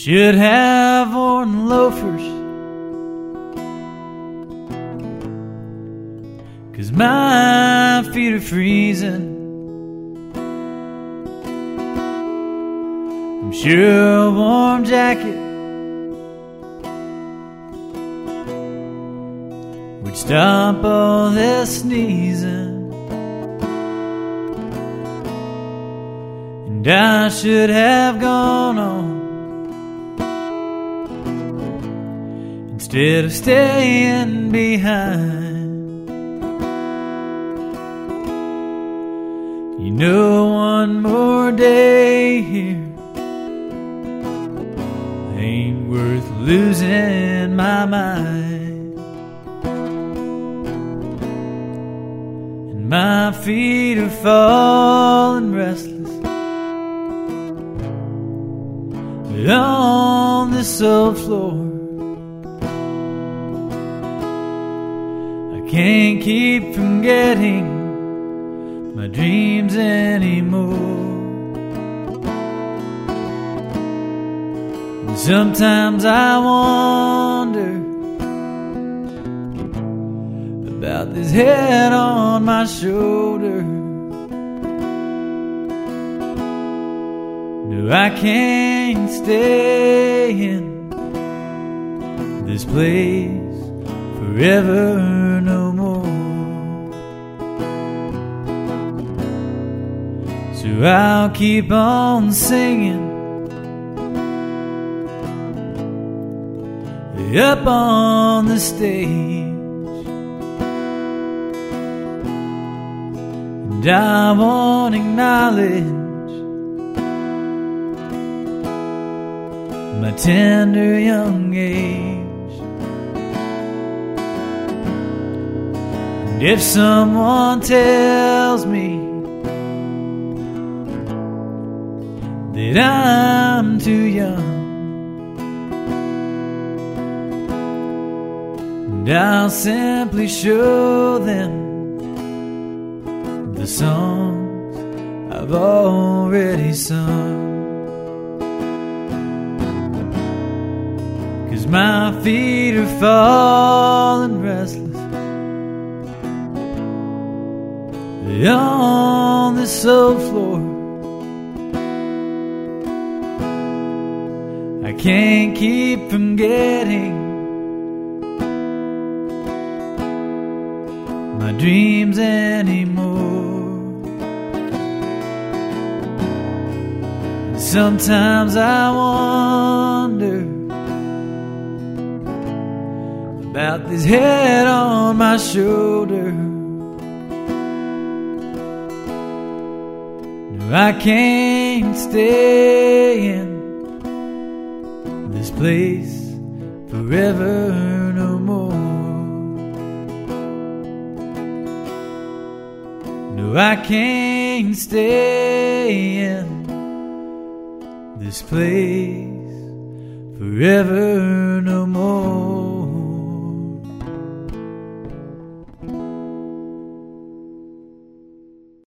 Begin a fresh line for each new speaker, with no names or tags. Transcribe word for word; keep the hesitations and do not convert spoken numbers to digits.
should have worn loafers, 'cause my feet are freezing. I'm sure a warm jacket would stop all this sneezing. And I should have gone on instead of staying behind. You know, one more day here ain't worth losing my mind. And my feet are falling restless on this old floor. I can't keep from getting my dreams anymore. And sometimes I wonder about this head on my shoulder. No, I can't stay in this place forever no more. So I'll keep on singing up on the stage, and I won't acknowledge my tender young age. And if someone tells me that I'm too young, and I'll simply show them the songs I've already sung. 'Cause my feet are falling restless on this old floor. I can't keep from getting my dreams anymore. And sometimes I wonder about this head on my shoulder. No, I can't stay in this place forever no more. No, I can't stay in this place forever no more.